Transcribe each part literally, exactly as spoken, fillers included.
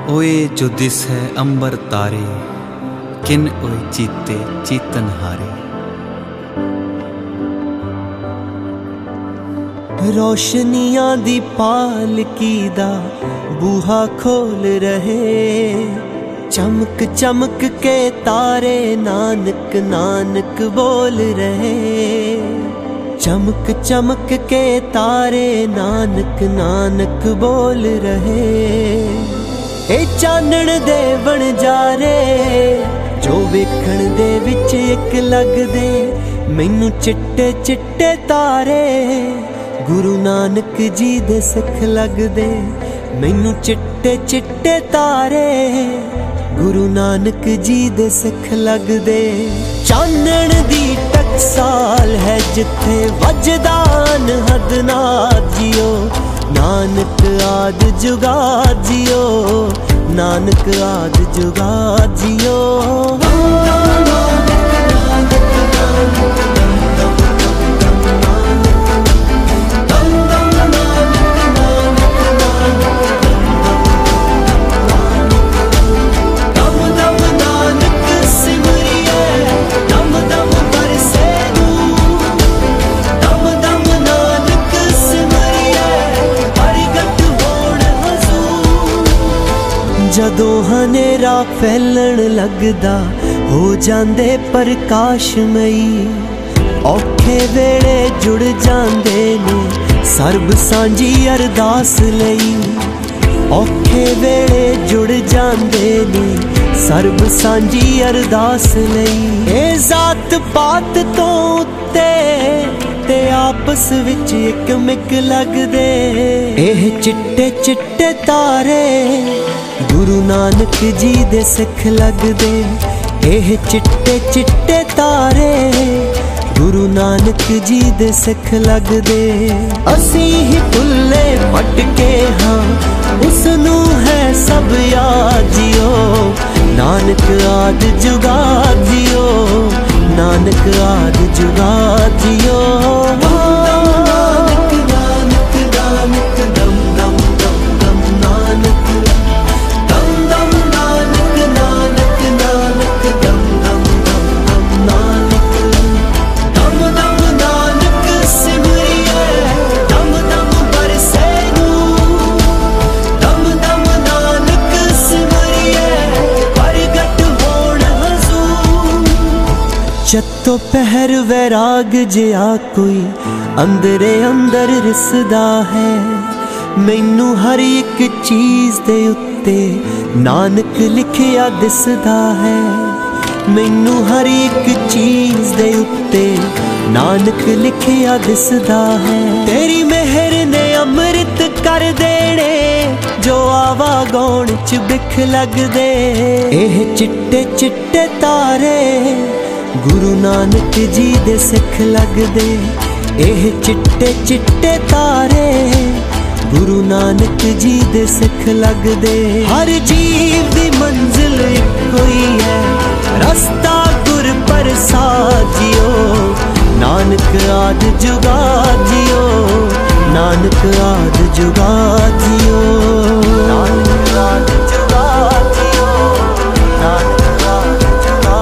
ओए जो दिस है अंबर तारे, किन ओए चीते चीतन हारे। रोशनियां दी पालकी दा बूहा खोल रहे, चमक चमक के तारे नानक नानक बोल रहे। चमक चमक के तारे नानक नानक बोल रहे। ए चानण दे बन जा रे जो वेखण दे विच इक लगदे, मैनू चिट्टे चिट्टे तारे गुरु नानक जी दे सिख लगदे। मैनू चिट्टे चिट्टे तारे गुरु नानक जी दे सिख लगदे। चानण दी टकसाल है जिथे वजदान हदना जियो, नानक आद जुगा जियो, नानक आद जुगा जियो। जदों हनेरा फैलण लगदा हो जांदे प्रकाशमई, औखे वेले जुड़ जांदे ने सर्ब सांझी अरदास लई। औखे वेले जुड़ जांदे ने सर्ब सांझी अरदास लई। ए जात पात तो उत्ते ते आपस विच इक मिक लगदे, एह चिट्टे चिट्टे तारे गुरु नानक जी दे सिख लगदे। एह चिट्टे चिट्टे तारे गुरु नानक जी दे सिख लगदे। असीं ही भुल्ले भटके हाँ उसनू है सब याद जियो, नानक आद जुगा जियो, नानक आद जुगा जियो। नानक नानक नानक दम दम दम दम नानक, दम दम नानक नानक नानक दम दम दम दम नानक, दम दम नानक सिमरिए दम दम बरसे नूर, दम दम नानक सिमरिए प्रगट होण हजूर। चत्तो पहर वैराग जिया कोई अंदरे अंदर रिसदा है, मैनू हर एक चीज दे उत्ते नानक लिखिया दिसदा है। मैनू हर एक चीज दे उत्ते नानक लिखिया दिसदा है। तेरी मेहर ने अमृत कर देने जो आवागौण च बिख लगदे। एह चिट्टे चिट्टे तारे गुरु नानक जी दे सिख लगदे। एह चिट्टे चिट्टे तारे गुरु नानक जी दे सिख लगदे। हर जीव दी मंजिल इक्को ही है, रस्ता गुर प्रसाद जियो, नानक आद जुगा जियो, नानक आद जुगा जियो, नानक आद जुगा जियो, नानक आद जुगा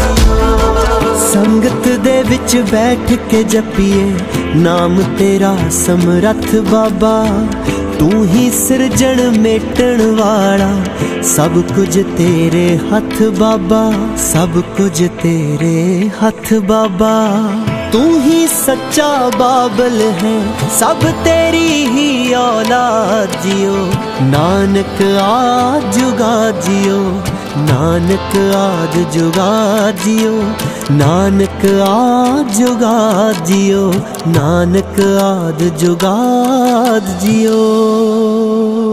जियो। संगत दे विच बैठ के जपिए नाम तेरा समरथ बाबा, तू ही सिरजण मेटण वाला, सब कुछ तेरे हथ बाबा, सब कुछ तेरे हथ बाबा। तू ही सच्चा बाबल है, सब तेरी ही औलाद जियो, नानक आद जुगा जियो, नानक आद जुगा जियो, नानक आद जुगा जियो, नानक आद जुगा जियो।